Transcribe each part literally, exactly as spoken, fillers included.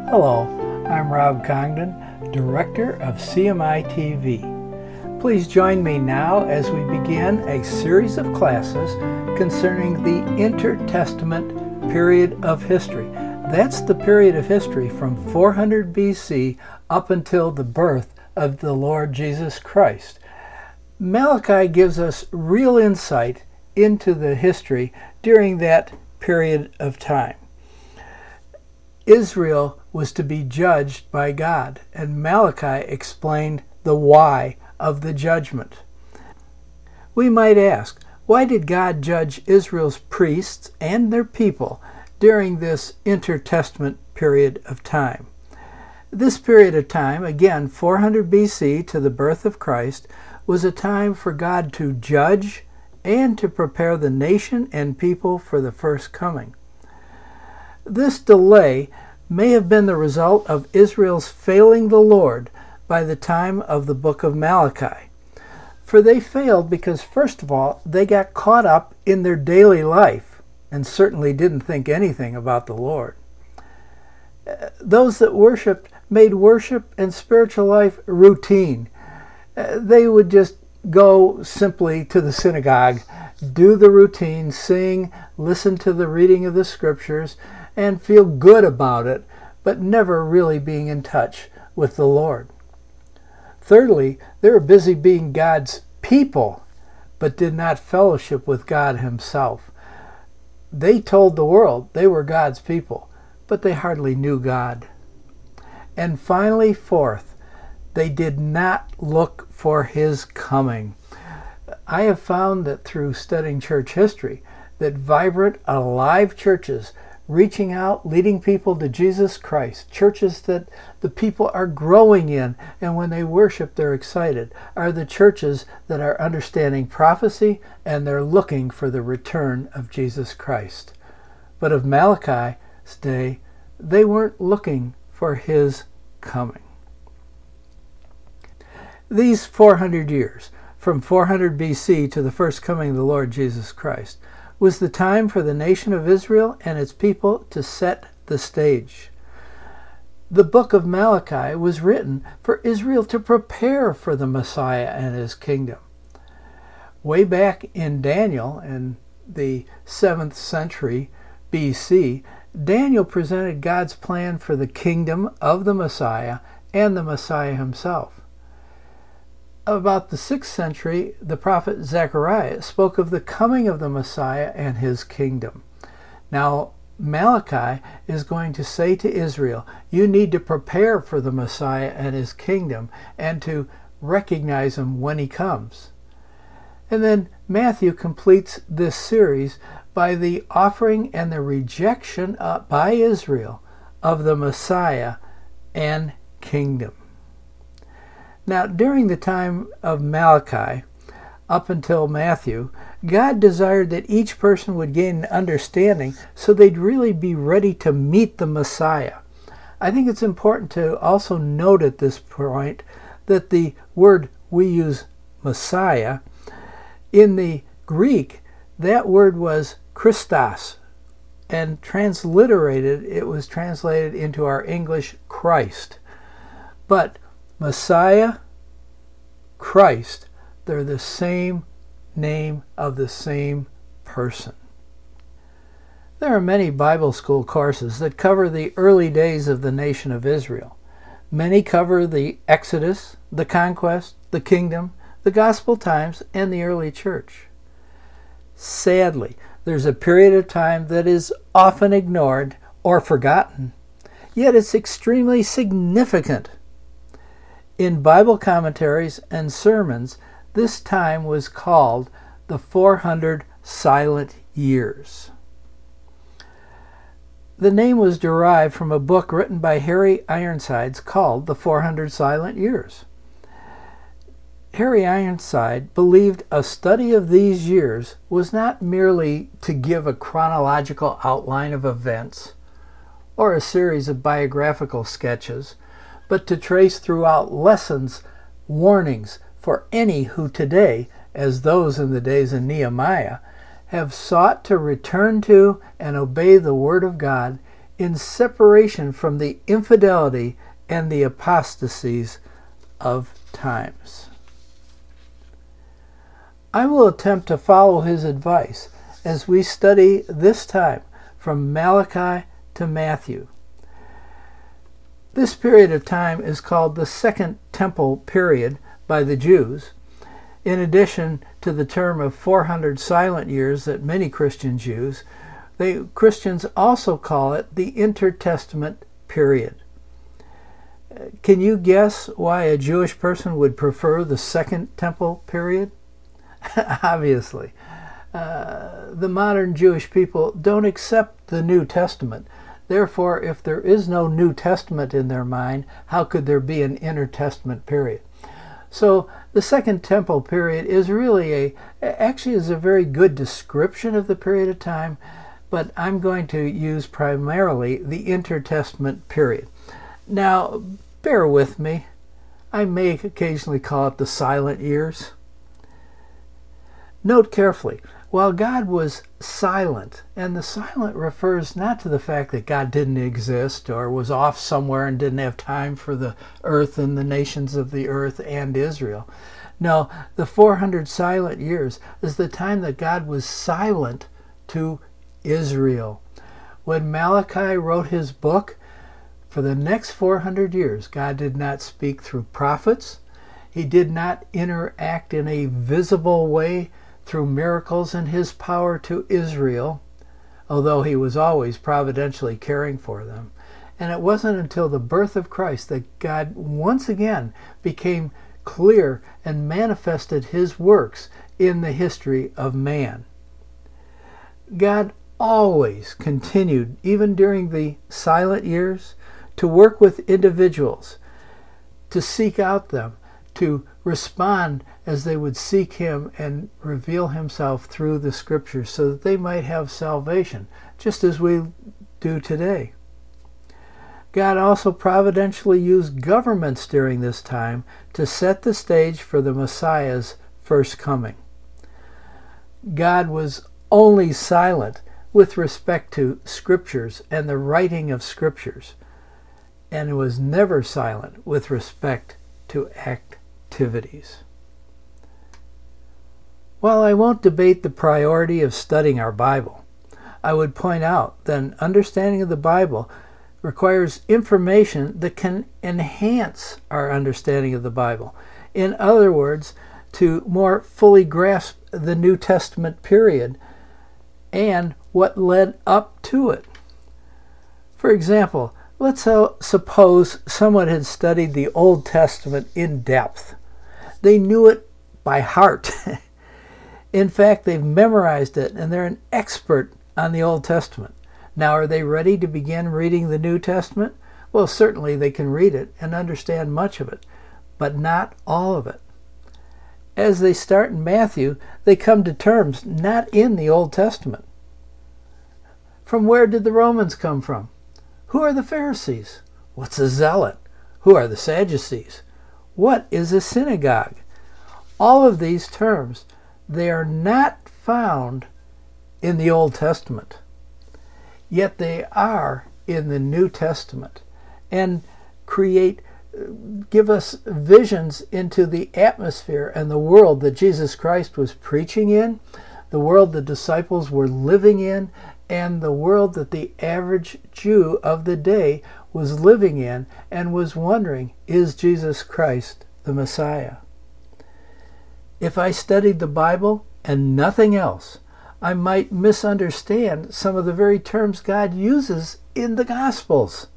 Hello, I'm Rob Congdon, Director of C M I T V. Please join me now as we begin a series of classes concerning the intertestament period of history. That's the period of history from four hundred B C up until the birth of the Lord Jesus Christ. Malachi gives us real insight into the history during that period of time. Israel was to be judged by God, and Malachi explained the why of the judgment. We might ask, why did God judge Israel's priests and their people during this intertestament period of time? This period of time, again four hundred B C to the birth of Christ, was a time for God to judge and to prepare the nation and people for the first coming. This delay may have been the result of Israel's failing the Lord by the time of the book of Malachi. For they failed because, first of all, they got caught up in their daily life and certainly didn't think anything about the Lord. Those that worshiped made worship and spiritual life routine. They would just go simply to the synagogue, do the routine, sing, listen to the reading of the scriptures, and feel good about it, but never really being in touch with the Lord. Thirdly, they were busy being God's people, but did not fellowship with God himself. They told the world they were God's people, but they hardly knew God. And finally, fourth, they did not look for his coming. I have found that through studying church history, that vibrant, alive churches reaching out, leading people to Jesus Christ, churches that the people are growing in, and when they worship they're excited, are the churches that are understanding prophecy and they're looking for the return of Jesus Christ. But of Malachi's day, they weren't looking for his coming. These four hundred years, from four hundred B C to the first coming of the Lord Jesus Christ, was the time for the nation of Israel and its people to set the stage. The book of Malachi was written for Israel to prepare for the Messiah and his kingdom. Way back in Daniel, in the seventh century B C, Daniel presented God's plan for the kingdom of the Messiah and the Messiah himself. About the sixth century, the prophet Zechariah spoke of the coming of the Messiah and his kingdom. Now, Malachi is going to say to Israel, you need to prepare for the Messiah and his kingdom and to recognize him when he comes. And then Matthew completes this series by the offering and the rejection by Israel of the Messiah and kingdom. Now, during the time of Malachi, up until Matthew, God desired that each person would gain an understanding so they'd really be ready to meet the Messiah. I think it's important to also note at this point that the word we use, Messiah, in the Greek, that word was Christos, and transliterated, it was translated into our English Christ. But Messiah, Christ, they're the same name of the same person. There are many Bible school courses that cover the early days of the nation of Israel. Many cover the Exodus, the conquest, the kingdom, the gospel times, and the early church. Sadly, there's a period of time that is often ignored or forgotten, yet it's extremely significant. In Bible commentaries and sermons, this time was called the four hundred silent years. The name was derived from a book written by Harry Ironsides called The four hundred Silent Years. Harry Ironside believed a study of these years was not merely to give a chronological outline of events or a series of biographical sketches, but to trace throughout lessons, warnings for any who today, as those in the days of Nehemiah, have sought to return to and obey the Word of God in separation from the infidelity and the apostasies of times. I will attempt to follow his advice as we study this time from Malachi to Matthew. This period of time is called the Second Temple Period by the Jews, in addition to the term of four hundred silent years that many Christians use. They, Christians also call it the Intertestament Period. Can you guess why a Jewish person would prefer the Second Temple Period? Obviously. Uh, the modern Jewish people don't accept the New Testament. Therefore, if there is no New Testament in their mind, how could there be an intertestament period? So the Second Temple Period is really a, actually is a very good description of the period of time, but I'm going to use primarily the intertestament period. Now, bear with me. I may occasionally call it the silent years. Note carefully, while God was silent, and the silent refers not to the fact that God didn't exist or was off somewhere and didn't have time for the earth and the nations of the earth and Israel. No, the four hundred silent years is the time that God was silent to Israel. When Malachi wrote his book, for the next four hundred years, God did not speak through prophets. He did not interact in a visible way through miracles in his power to Israel, although he was always providentially caring for them. And it wasn't until the birth of Christ that God once again became clear and manifested his works in the history of man. God always continued, even during the silent years, to work with individuals, to seek out them, to respond as they would seek him and reveal himself through the scriptures so that they might have salvation, just as we do today. God also providentially used governments during this time to set the stage for the Messiah's first coming. God was only silent with respect to scriptures and the writing of scriptures, and was never silent with respect to activities. While I won't debate the priority of studying our Bible, I would point out that an understanding of the Bible requires information that can enhance our understanding of the Bible. In other words, to more fully grasp the New Testament period and what led up to it. For example, let's suppose someone had studied the Old Testament in depth. They knew it by heart. In fact, they've memorized it and they're an expert on the Old Testament. Now, are they ready to begin reading the New Testament? Well, certainly they can read it and understand much of it, but not all of it. As they start in Matthew, they come to terms not in the Old Testament. From where did the Romans come from? Who are the Pharisees? What's a zealot? Who are the Sadducees? What is a synagogue? All of these terms, they are not found in the Old Testament, yet they are in the New Testament and create, give us visions into the atmosphere and the world that Jesus Christ was preaching in, the world the disciples were living in, and the world that the average Jew of the day was living in and was wondering, is Jesus Christ the Messiah? If I studied the Bible and nothing else, I might misunderstand some of the very terms God uses in the Gospels.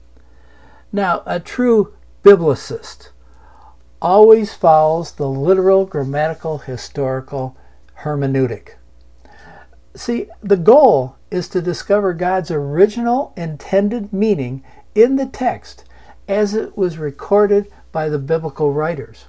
Now, a true biblicist always follows the literal, grammatical, historical hermeneutic. See, the goal is to discover God's original intended meaning in the text as it was recorded by the biblical writers.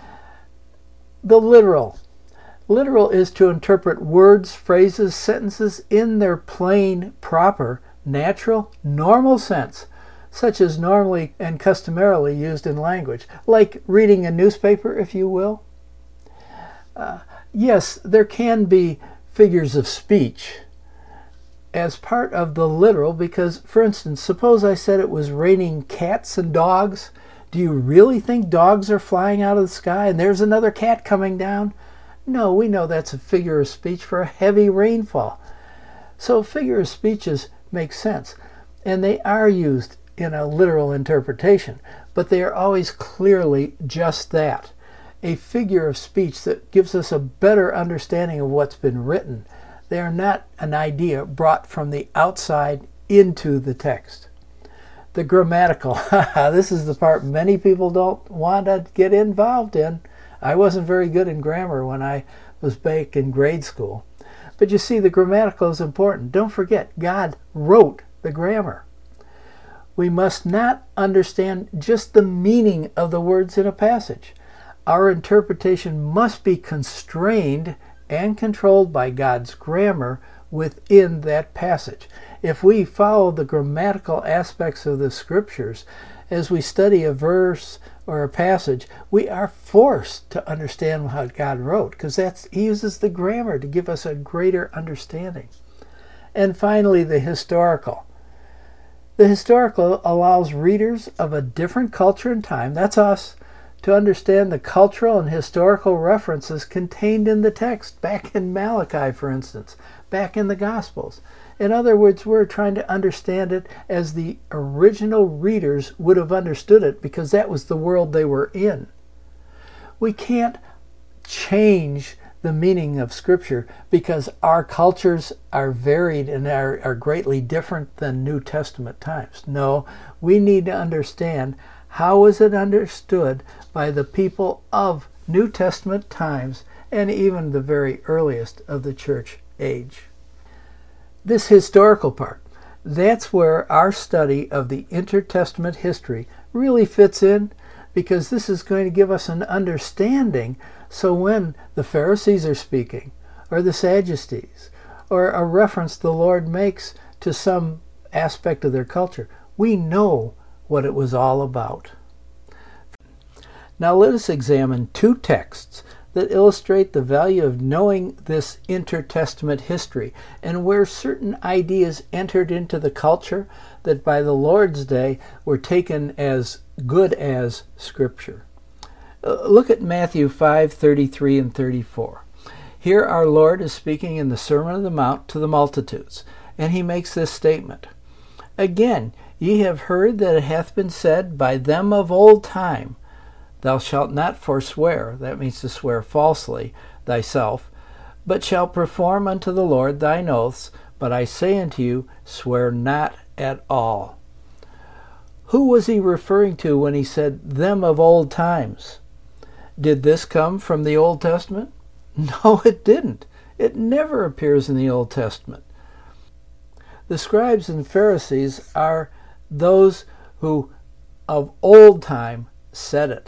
The literal. Literal is to interpret words, phrases, sentences in their plain, proper, natural, normal sense, such as normally and customarily used in language, like reading a newspaper, if you will. Uh, yes, there can be figures of speech, as part of the literal, because, for instance, suppose I said it was raining cats and dogs. Do you really think dogs are flying out of the sky and there's another cat coming down? No, we know that's a figure of speech for a heavy rainfall. So figure of speeches make sense, and they are used in a literal interpretation, but they are always clearly just that, a figure of speech that gives us a better understanding of what's been written. They are not an idea brought from the outside into the text. The grammatical, this is the part many people don't want to get involved in. I wasn't very good in grammar when I was back in grade school. But you see, the grammatical is important. Don't forget, God wrote the grammar. We must not understand just the meaning of the words in a passage. Our interpretation must be constrained and controlled by God's grammar within that passage. If we follow the grammatical aspects of the scriptures as we study a verse or a passage, we are forced to understand what God wrote, because that's He uses the grammar to give us a greater understanding. And finally, the historical. The historical allows readers of a different culture and time, that's us, to understand the cultural and historical references contained in the text, back in Malachi, for instance, back in the Gospels. In other words, we're trying to understand it as the original readers would have understood it, because that was the world they were in. We can't change the meaning of Scripture because our cultures are varied and are, are greatly different than New Testament times. No, we need to understand how is it understood by the people of New Testament times and even the very earliest of the church age. This historical part, that's where our study of the intertestament history really fits in, because this is going to give us an understanding. So when the Pharisees are speaking, or the Sadducees, or a reference the Lord makes to some aspect of their culture, we know what it was all about. Now let us examine two texts that illustrate the value of knowing this intertestament history and where certain ideas entered into the culture that by the Lord's day were taken as good as Scripture. Uh, look at Matthew five thirty-three and thirty-four. Here our Lord is speaking in the Sermon on the Mount to the multitudes, and He makes this statement. Again, ye have heard that it hath been said by them of old time, Thou shalt not forswear, that means to swear falsely, thyself, but shalt perform unto the Lord thine oaths. But I say unto you, swear not at all. Who was He referring to when He said, them of old times? Did this come from the Old Testament? No, it didn't. It never appears in the Old Testament. The scribes and Pharisees are those who of old time said it.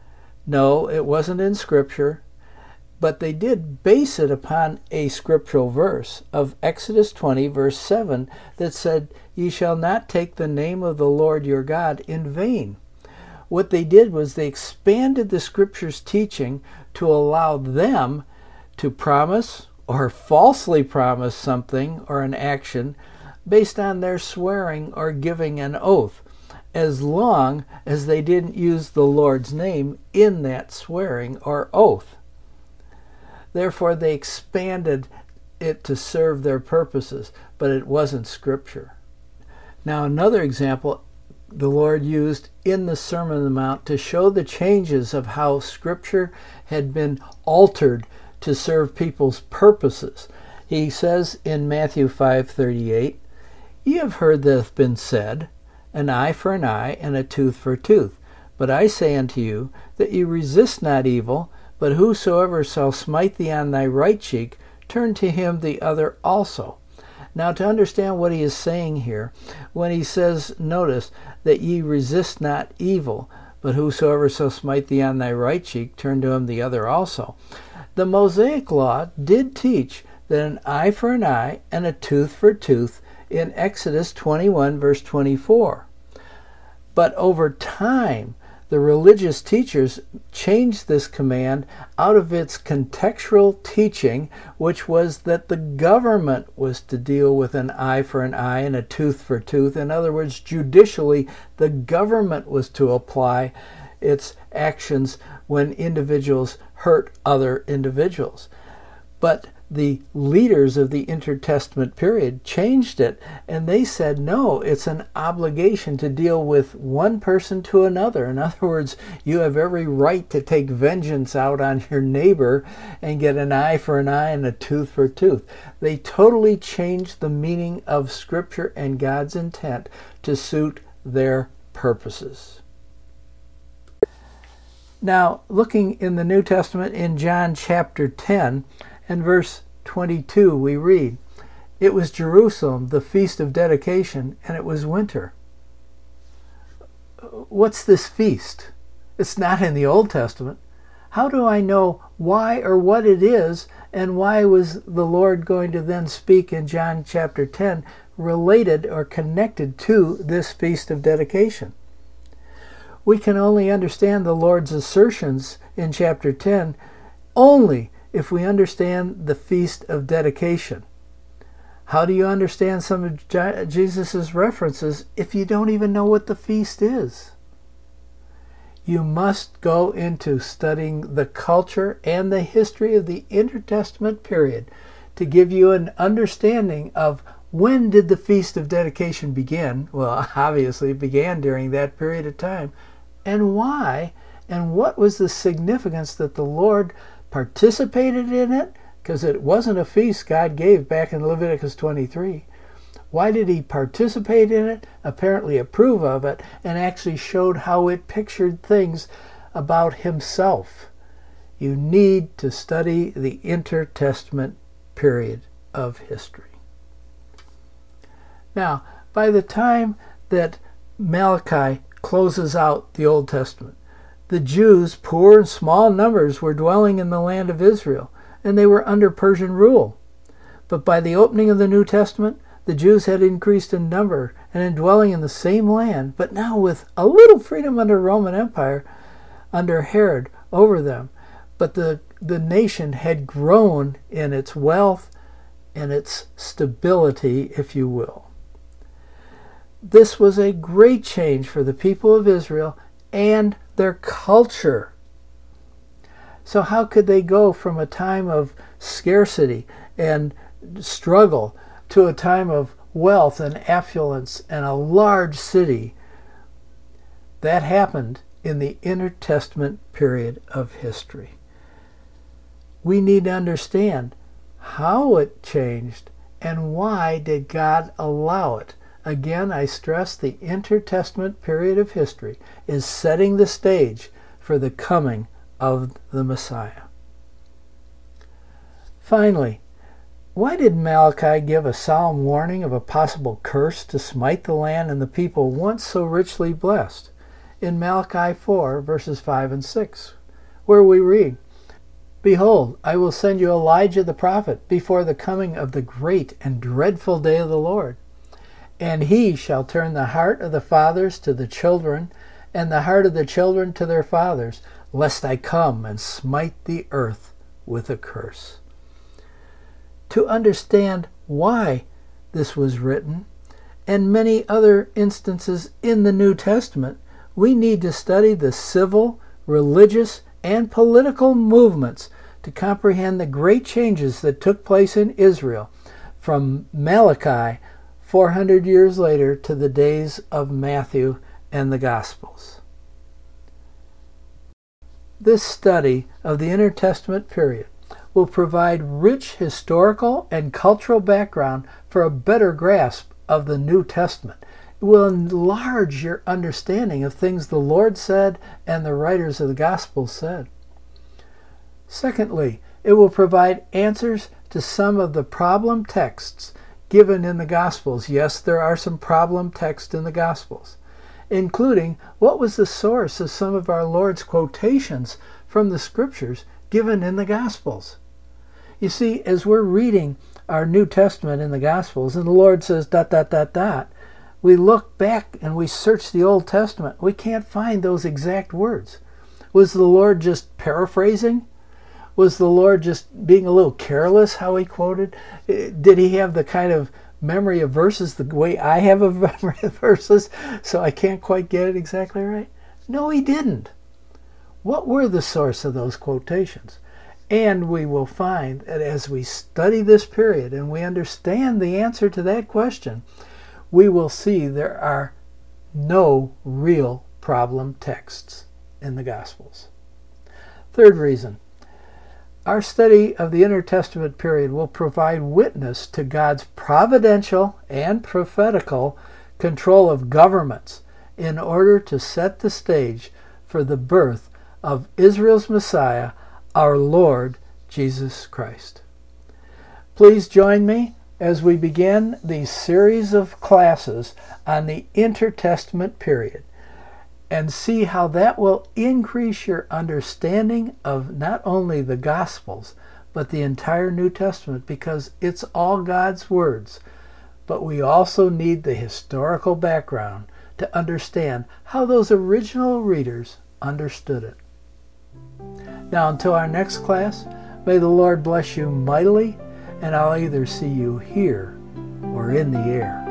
No, it wasn't in Scripture, but they did base it upon a scriptural verse of Exodus twenty, verse seven, that said, Ye shall not take the name of the Lord your God in vain. What they did was they expanded the Scripture's teaching to allow them to promise or falsely promise something or an action based on their swearing or giving an oath, as long as they didn't use the Lord's name in that swearing or oath. Therefore, they expanded it to serve their purposes, but it wasn't Scripture. Now, another example the Lord used in the Sermon on the Mount to show the changes of how Scripture had been altered to serve people's purposes. He says in Matthew five thirty-eight, Ye have heard that hath been said, an eye for an eye, and a tooth for a tooth. But I say unto you, that ye resist not evil, but whosoever shall smite thee on thy right cheek, turn to him the other also. Now, to understand what he is saying here, when he says, notice, that ye resist not evil, but whosoever shall smite thee on thy right cheek, turn to him the other also. The Mosaic Law did teach that an eye for an eye and a tooth for a tooth in Exodus twenty-one, verse twenty-four. But over time, the religious teachers changed this command out of its contextual teaching, which was that the government was to deal with an eye for an eye and a tooth for tooth. In other words, judicially, the government was to apply its actions when individuals hurt other individuals. But the leaders of the intertestament period changed it, and they said, no, it's an obligation to deal with one person to another. In other words, you have every right to take vengeance out on your neighbor and get an eye for an eye and a tooth for a tooth. They totally changed the meaning of Scripture and God's intent to suit their purposes. Now, looking in the New Testament in John chapter ten, and verse twenty-two, we read, "It was Jerusalem, the feast of dedication, and it was winter." What's this feast? It's not in the Old Testament. How do I know why or what it is, and why was the Lord going to then speak in John chapter ten related or connected to this feast of dedication? We can only understand the Lord's assertions in chapter ten only if we understand the feast of dedication. How do you understand some of Jesus' references if you don't even know what the feast is? You must go into studying the culture and the history of the intertestament period to give you an understanding of when did the feast of dedication begin. Well, obviously it began during that period of time. And why, and what was the significance that the Lord participated in it, because it wasn't a feast God gave back in Leviticus twenty-three. Why did he participate in it, apparently approve of it, and actually showed how it pictured things about himself? You need to study the intertestament period of history. Now, by the time that Malachi closes out the Old Testament, the Jews, poor and small numbers, were dwelling in the land of Israel, and they were under Persian rule. But by the opening of the New Testament, the Jews had increased in number and in dwelling in the same land, but now with a little freedom under Roman Empire, under Herod over them. But the, the nation had grown in its wealth and its stability, if you will. This was a great change for the people of Israel and their culture. So how could they go from a time of scarcity and struggle to a time of wealth and affluence and a large city? That happened in the intertestament period of history. We need to understand how it changed and why did God allow it. Again, I stress the intertestament period of history is setting the stage for the coming of the Messiah. Finally, why did Malachi give a solemn warning of a possible curse to smite the land and the people once so richly blessed? In Malachi four, verses five and six, where we read, "Behold, I will send you Elijah the prophet before the coming of the great and dreadful day of the Lord. And he shall turn the heart of the fathers to the children, and the heart of the children to their fathers, lest I come and smite the earth with a curse." To understand why this was written, and many other instances in the New Testament, we need to study the civil, religious, and political movements to comprehend the great changes that took place in Israel from Malachi four hundred years later to the days of Matthew and the Gospels. This study of the intertestament period will provide rich historical and cultural background for a better grasp of the New Testament. It will enlarge your understanding of things the Lord said and the writers of the Gospels said. Secondly, it will provide answers to some of the problem texts given in the Gospels. Yes, there are some problem texts in the Gospels, including what was the source of some of our Lord's quotations from the Scriptures given in the Gospels. You see, as we're reading our New Testament in the Gospels, and the Lord says dot, dot, dot, dot, We look back and we search the Old Testament. We can't find those exact words. Was the Lord just paraphrasing? Was the Lord just being a little careless how he quoted? Did he have the kind of memory of verses the way I have a memory of verses, so I can't quite get it exactly right? No, he didn't. What were the source of those quotations? And we will find that as we study this period and we understand the answer to that question, we will see there are no real problem texts in the Gospels. Third reason, our study of the intertestament period will provide witness to God's providential and prophetical control of governments in order to set the stage for the birth of Israel's Messiah, our Lord Jesus Christ. Please join me as we begin these series of classes on the intertestament period and see how that will increase your understanding of not only the Gospels, but the entire New Testament, because it's all God's words. But we also need the historical background to understand how those original readers understood it. Now, until our next class, may the Lord bless you mightily, and I'll either see you here or in the air.